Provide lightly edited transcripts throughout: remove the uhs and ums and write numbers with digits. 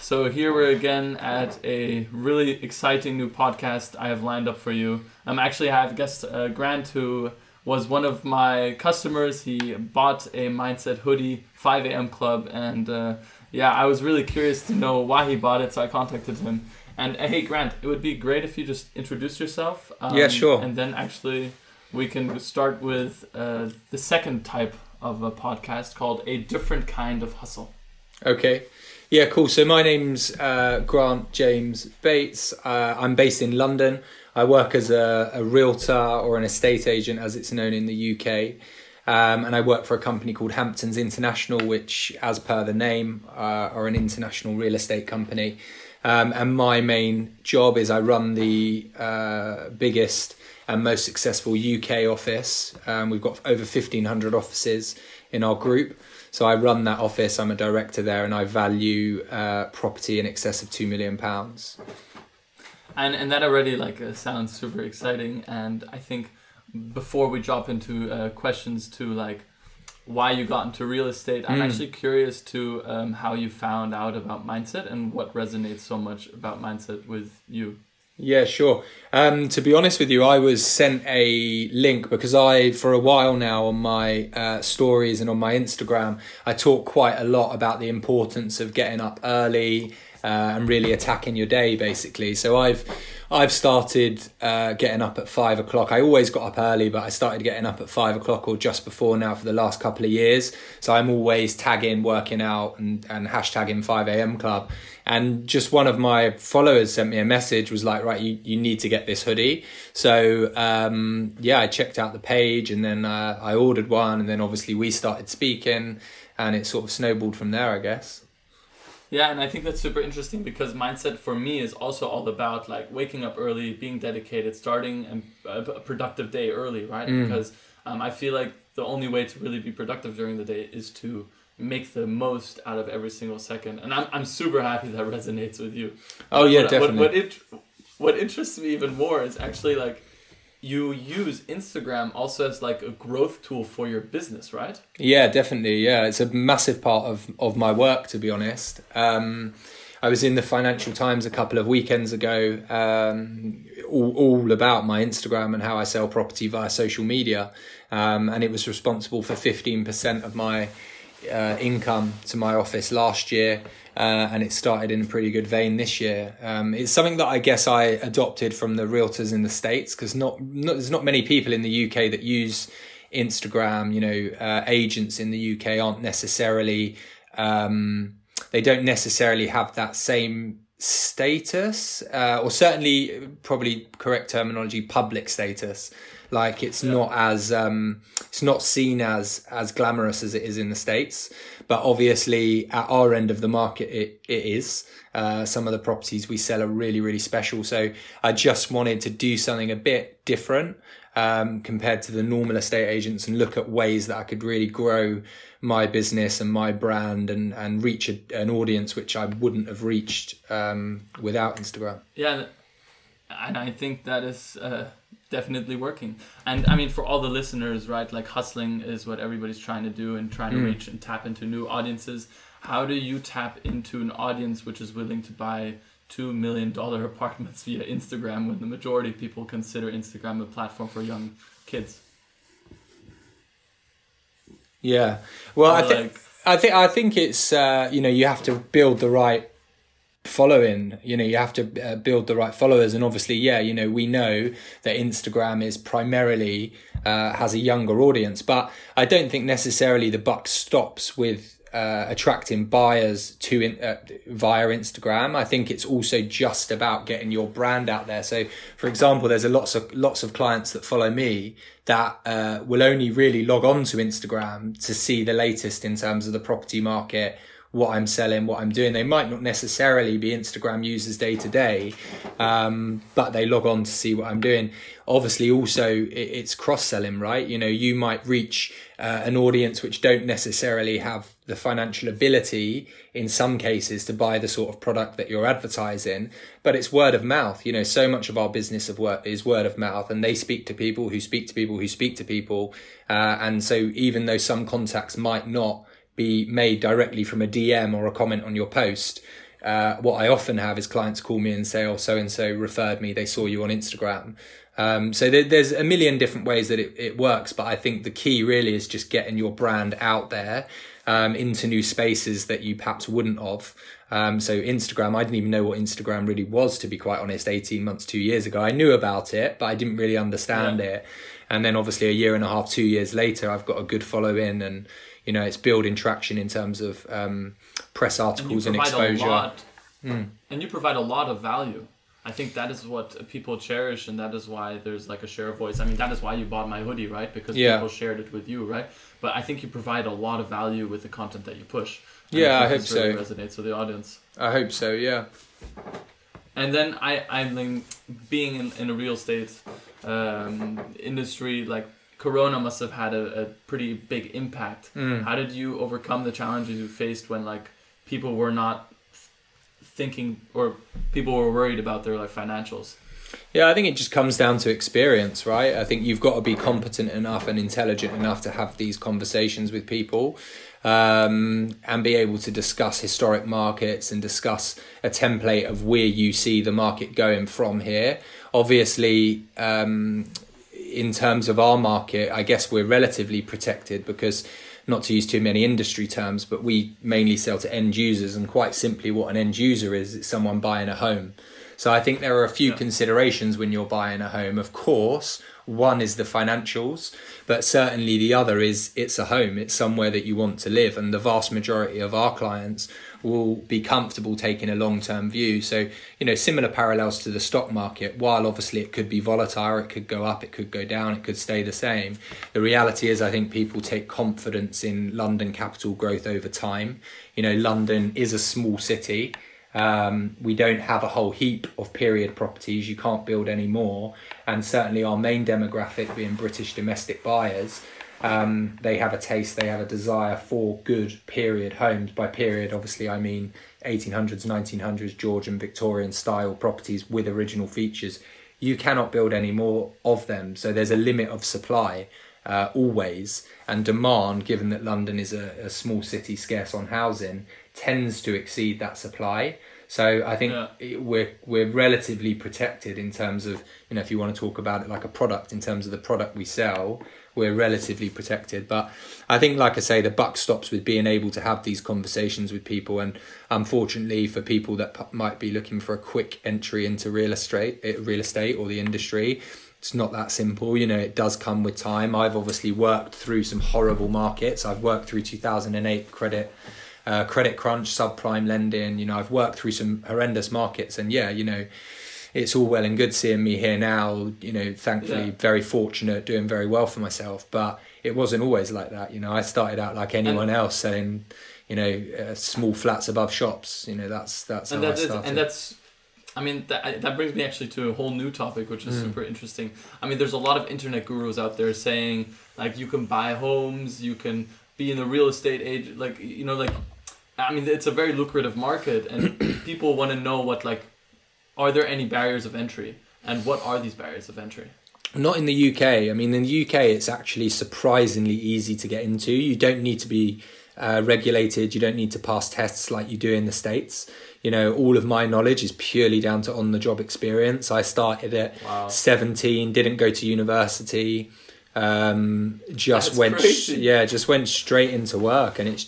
So here we're again at a really exciting new podcast I have lined up for you. Actually, I have guest Grant, who was one of my customers. He bought a Mindset hoodie, 5 a.m. Club, and I was really curious to know why he bought it, so I contacted him. And hey, Grant, it would be great if you just introduced yourself. Yeah, sure. And then actually we can start with the second type of a podcast called A Different Kind of Hustle. Okay. Yeah, cool. So my name's Grant James Bates. I'm based in London. I work as a realtor or an estate agent, as it's known in the UK. And I work for a company called Hamptons International, which, as per the name, are an international real estate company. And my main job is I run the biggest and most successful UK office. We've got over 1,500 offices in our group. So I run that office, I'm a director there, and I value property in excess of £2 million. And that already sounds super exciting. And I think before we drop into questions to why you got into real estate, I'm actually curious to how you found out about Mindset and what resonates so much about Mindset with you. Yeah, sure. To be honest with you, I was sent a link because for a while now on my stories and on my Instagram, I talk quite a lot about the importance of getting up early and really attacking your day, basically. So I've started getting up at 5 o'clock. I always got up early, but I started getting up at 5 o'clock or just before now for the last couple of years. So I'm always tagging, working out and hashtagging 5 a.m. Club. And just one of my followers sent me a message, was like, right, you need to get this hoodie. So I checked out the page and then I ordered one, and then obviously we started speaking and it sort of snowballed from there, I guess. Yeah, and I think that's super interesting because Mindset for me is also all about waking up early, being dedicated, starting a productive day early, right? Because I feel like the only way to really be productive during the day is to make the most out of every single second. And I'm super happy that resonates with you. Oh yeah, definitely. What interests me even more is actually you use Instagram also as a growth tool for your business, right? Yeah, definitely. Yeah, it's a massive part of my work, to be honest. I was in the Financial Times a couple of weekends ago, all about my Instagram and how I sell property via social media. And it was responsible for 15% of my income to my office last year, and it started in a pretty good vein this year. It's something that I guess I adopted from the realtors in the States, because there's not many people in the UK that use Instagram. Agents in the UK aren't necessarily they don't necessarily have that same status, or certainly, probably correct terminology, public status. It's not as it's not seen as glamorous as it is in the States, but obviously at our end of the market it is. Some of the properties we sell are really, really special. So I just wanted to do something a bit different compared to the normal estate agents, and look at ways that I could really grow my business and my brand and reach an audience which I wouldn't have reached without Instagram. Yeah, and I think that is definitely working. And I mean, for all the listeners, right, hustling is what everybody's trying to do and trying to reach and tap into new audiences. How do you tap into an audience which is willing to buy $2 million apartments via Instagram when the majority of people consider Instagram a platform for young kids? Yeah, well, I think it's you have to build the right following. You have to build the right followers, and obviously, we know that Instagram is primarily has a younger audience, but I don't think necessarily the buck stops with attracting buyers via Instagram. I think it's also just about getting your brand out there. So, for example, there's lots of clients that follow me that will only really log on to Instagram to see the latest in terms of the property market, what I'm selling, what I'm doing. They might not necessarily be Instagram users day to day, but they log on to see what I'm doing. Obviously, also, it's cross-selling, right? You might reach an audience which don't necessarily have the financial ability in some cases to buy the sort of product that you're advertising, but it's word of mouth. So much of our business of work is word of mouth, and they speak to people who speak to people who speak to people. And so even though some contacts might not be made directly from a DM or a comment on your post, what I often have is clients call me and say, oh, so-and-so referred me, they saw you on Instagram. So there's a million different ways that it works, but I think the key really is just getting your brand out there into new spaces that you perhaps wouldn't have. So Instagram, I didn't even know what Instagram really was, to be quite honest, 18 months, 2 years ago. I knew about it, but I didn't really understand it. And then obviously a year and a half, 2 years later, I've got a good follow in, and, you know, it's building traction in terms of press articles and exposure. And you provide a lot of value. I think that is what people cherish, and that is why there's like a share of voice. I mean, that is why you bought my hoodie, right? Because people shared it with you, right? But I think you provide a lot of value with the content that you push. I hope so. Really resonates with the audience. I hope so, yeah. And then I mean, being in a real estate industry, like Corona must have had a pretty big impact. How did you overcome the challenges you faced when like people were not thinking, or people were worried about their like financials? Yeah, I think it just comes down to experience, right? I think you've got to be competent enough and intelligent enough to have these conversations with people, and be able to discuss historic markets and discuss a template of where you see the market going from here. Obviously, in terms of our market, I guess we're relatively protected because, not to use too many industry terms, but we mainly sell to end users, and quite simply what an end user is, it's someone buying a home. So I think there are a few considerations when you're buying a home. Of course, one is the financials, but certainly the other is it's a home. It's somewhere that you want to live. And the vast majority of our clients will be comfortable taking a long-term view. So, you know, similar parallels to the stock market. While obviously it could be volatile, it could go up, it could go down, it could stay the same. The reality is I think people take confidence in London capital growth over time. You know, London is a small city. We don't have a whole heap of period properties. You can't build any more. And certainly our main demographic being British domestic buyers, they have a taste, they have a desire for good period homes. By period, obviously, I mean 1800s, 1900s, Georgian, Victorian style properties with original features. You cannot build any more of them. So there's a limit of supply always. And demand, given that London is a small city scarce on housing, tends to exceed that supply. So I think we're relatively protected in terms of, you know, if you want to talk about it like a product, in terms of the product we sell, we're relatively protected. But I think, like I say, the buck stops with being able to have these conversations with people. And unfortunately for people that might be looking for a quick entry into real estate or the industry, it's not that simple. You know, it does come with time. I've obviously worked through some horrible markets. I've worked through 2008 credit crunch, subprime lending. You know, I've worked through some horrendous markets, and you know, it's all well and good seeing me here now. You know, thankfully, very fortunate, doing very well for myself. But it wasn't always like that. You know, I started out like anyone else, selling, you know, small flats above shops. You know, that's how I started. I mean, that brings me actually to a whole new topic, which is super interesting. I mean, there's a lot of internet gurus out there saying, like, you can buy homes, you can be in the real estate age, like, you know, like, I mean, it's a very lucrative market, and people want to know what, like, are there any barriers of entry? And what are these barriers of entry? Not in the UK. I mean, in the UK, it's actually surprisingly easy to get into. You don't need to be regulated. You don't need to pass tests like you do in the States. You know, all of my knowledge is purely down to on-the-job experience. I started at 17, didn't go to university, just went straight into work, and it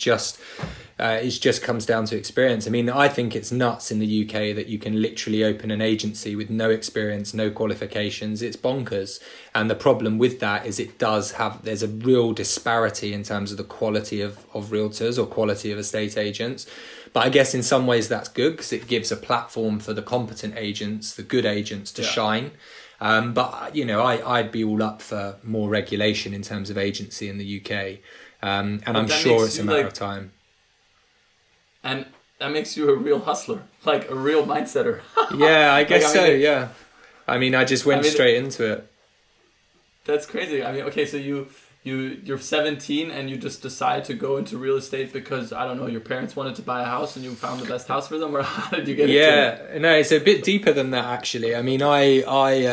just comes down to experience. I mean, I think it's nuts in the UK that you can literally open an agency with no experience, no qualifications. It's bonkers. And the problem with that is there's a real disparity in terms of the quality of realtors or quality of estate agents. But I guess in some ways that's good, because it gives a platform for the competent agents, the good agents to shine. But, you know, I'd be all up for more regulation in terms of agency in the UK. And I'm sure it's a matter of time. And that makes you a real hustler, like a real mindsetter. Yeah, I guess so, yeah. I mean, I just went straight into it. That's crazy. I mean, okay, so you're 17 and you just decide to go into real estate because, I don't know, your parents wanted to buy a house and you found the best house for them, or how did you get into it? Yeah, no, it's a bit deeper than that, actually. I mean, I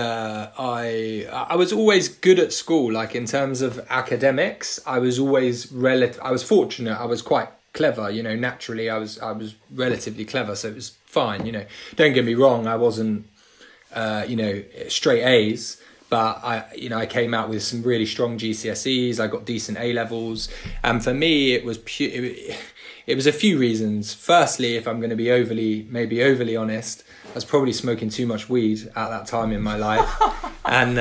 was always good at school, like in terms of academics. I was always I was fortunate. I was quite clever, you know, naturally I was relatively clever, so it was fine, you know. Don't get me wrong, I wasn't you know, straight A's, but I came out with some really strong GCSEs. I got decent A levels, and for me it was it was a few reasons. Firstly, if I'm going to be overly honest, I was probably smoking too much weed at that time in my life, and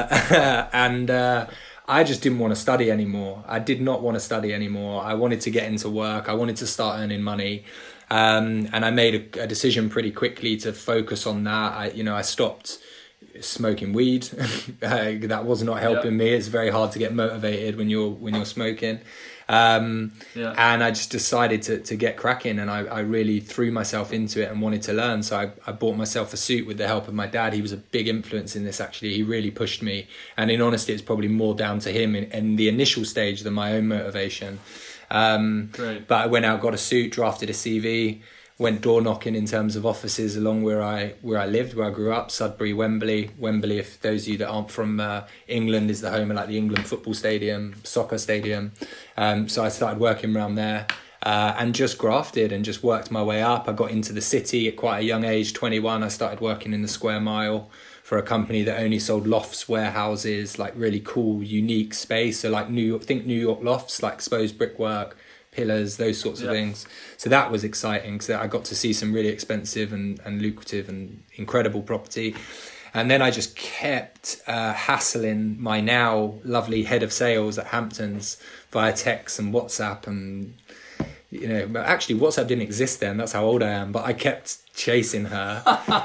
I just didn't want to study anymore. I did not want to study anymore. I wanted to get into work. I wanted to start earning money. And I made a decision pretty quickly to focus on that. I stopped smoking weed. That was not helping me. It's very hard to get motivated when you're smoking. And I just decided to get cracking, and I really threw myself into it and wanted to learn. So I bought myself a suit with the help of my dad. He was a big influence in this, actually. He really pushed me, and in honesty it's probably more down to him in the initial stage than my own motivation. But I went out, got a suit, drafted a CV, went door knocking in terms of offices along where I lived, where I grew up, Sudbury, Wembley. Wembley, if those of you that aren't from England, is the home of like the England football stadium, soccer stadium. So I started working around there and just grafted and just worked my way up. I got into the city at quite a young age, 21. I started working in the Square Mile for a company that only sold lofts, warehouses, like really cool, unique space. So like New York lofts, like exposed brickwork, pillars, those sorts of things. So that was exciting because I got to see some really expensive and lucrative and incredible property. And then I just kept hassling my now lovely head of sales at Hamptons via text and WhatsApp. And, you know, actually WhatsApp didn't exist then. That's how old I am. But I kept chasing her.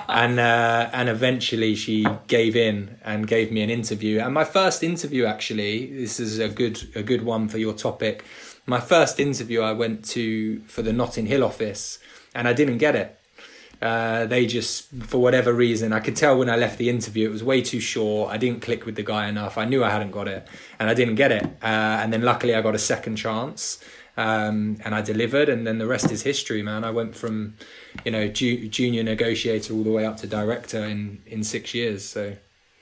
and eventually she gave in and gave me an interview. And my first interview, actually, this is a good one for your topic. My first interview I went to for the Notting Hill office, and I didn't get it. They just, for whatever reason, I could tell when I left the interview, it was way too short. I didn't click with the guy enough. I knew I hadn't got it, and I didn't get it. And then luckily I got a second chance, and I delivered, and then the rest is history, man. I went from, you know, junior negotiator all the way up to director in 6 years, so...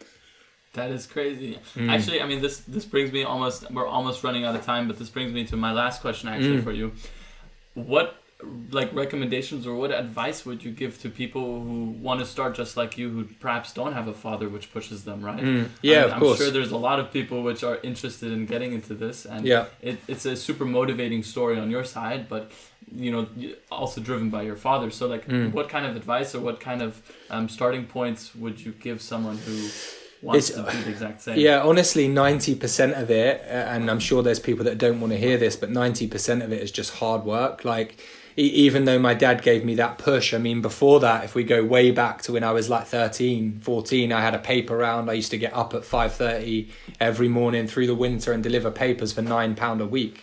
That is crazy. Actually, I mean, this brings me we're almost running out of time, but this brings me to my last question actually for you. What like recommendations or what advice would you give to people who want to start just like you, who perhaps don't have a father which pushes them, right? Of course. I'm sure there's a lot of people which are interested in getting into this, and it's a super motivating story on your side, but you know, also driven by your father. So like, what kind of advice or what kind of starting points would you give someone who wants to do the exact same? Yeah, honestly, 90% of it, and I'm sure there's people that don't want to hear this, but 90% of it is just hard work. Like, even though my dad gave me that push, I mean, before that, if we go way back to when I was like 13, 14, I had a paper round. I used to get up at 5:30 every morning through the winter and deliver papers for £9 a week.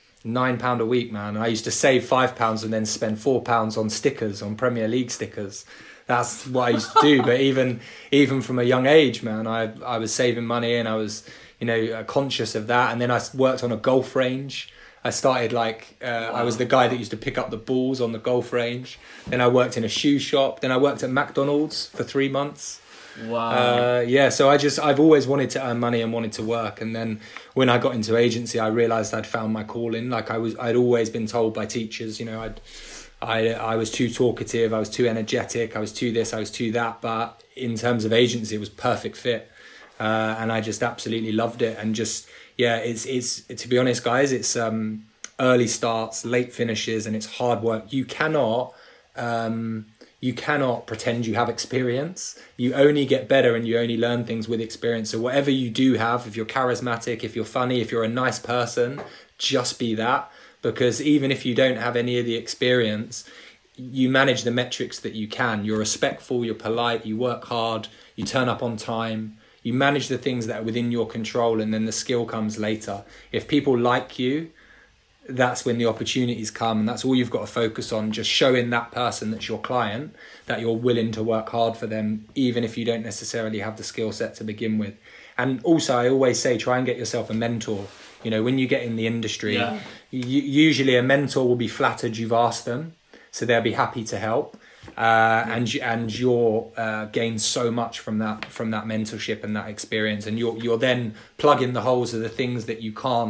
£9 a week, man. I used to save £5 and then spend £4 on stickers, on Premier League stickers. That's what I used to do. But even from a young age, man, I was saving money, and I was, you know, conscious of that. And then I worked on a golf range. I started I was the guy that used to pick up the balls on the golf range. Then I worked in a shoe shop. Then I worked at McDonald's for 3 months. Wow. So I've always wanted to earn money and wanted to work. And then when I got into agency, I realized I'd found my calling. Like I'd always been told by teachers, you know, I was too talkative, I was too energetic, I was too this, I was too that. But in terms of agency, it was perfect fit. And I just absolutely loved it. And just, it's to be honest, guys, it's early starts, late finishes, and it's hard work. You cannot pretend you have experience. You only get better and you only learn things with experience. So whatever you do have, if you're charismatic, if you're funny, if you're a nice person, just be that. Because even if you don't have any of the experience, you manage the metrics that you can. You're respectful, you're polite, you work hard, you turn up on time, you manage the things that are within your control, and then the skill comes later. If people like you, that's when the opportunities come, and that's all you've got to focus on, just showing that person that's your client that you're willing to work hard for them, even if you don't necessarily have the skill set to begin with. And also, I always say, try and get yourself a mentor. You know, when you get in the industry, usually a mentor will be flattered you've asked them, so they'll be happy to help. And you'll gain so much from that mentorship and that experience, and you're then plugging the holes of the things that you can't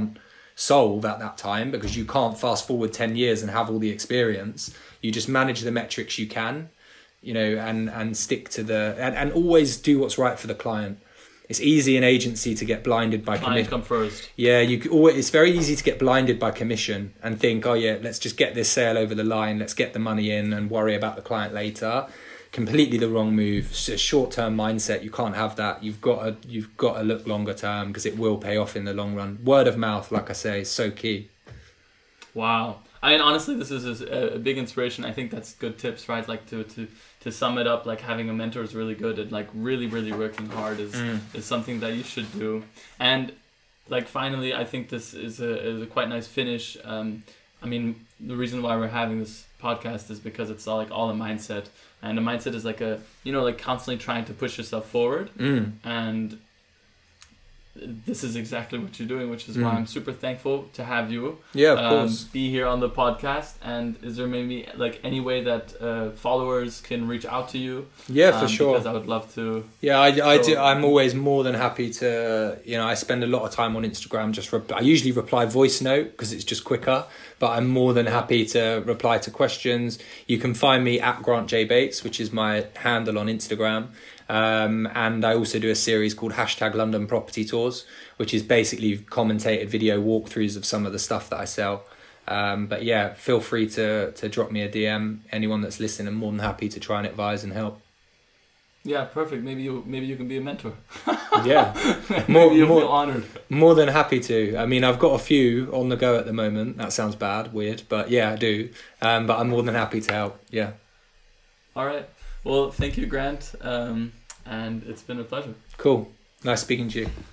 solve at that time, because you can't fast forward 10 years and have all the experience. You just manage the metrics you can, you know, and stick to and always do what's right for the client. It's easy in agency to get blinded by commission. Come first. Yeah, it's very easy to get blinded by commission and think, oh yeah, let's just get this sale over the line, let's get the money in and worry about the client later. Completely the wrong move. It's a short-term mindset. You can't have that. You've got to look longer term, because it will pay off in the long run. Word of mouth, like I say, is so key. Wow. I mean, honestly, this is a big inspiration. I think that's good tips, right? Like to sum it up, like having a mentor is really good, and like really, really working hard is something that you should do. And like finally, I think this is a quite nice finish. I mean, the reason why we're having this podcast is because it's all a mindset, and the mindset is like like constantly trying to push yourself forward. And this is exactly what you're doing, which is why I'm super thankful to have you. Yeah, of course. Be here on the podcast. And is there maybe like any way that followers can reach out to you? Yeah, for sure. Because I would love to. Yeah, I do. I'm always more than happy to. I spend a lot of time on Instagram. I usually reply voice note because it's just quicker. But I'm more than happy to reply to questions. You can find me at Grant J Bates, which is my handle on Instagram. And I also do a series called #London Property Tours, which is basically commentated video walkthroughs of some of the stuff that I sell. But yeah, feel free to drop me a DM. Anyone that's listening, I'm more than happy to try and advise and help. Yeah, perfect. Maybe you can be a mentor. Yeah, Maybe you'll feel honored. More than happy to. I mean, I've got a few on the go at the moment. That sounds weird, but yeah, I do. But I'm more than happy to help. Yeah. All right. Well, thank you, Grant. And it's been a pleasure. Cool. Nice speaking to you.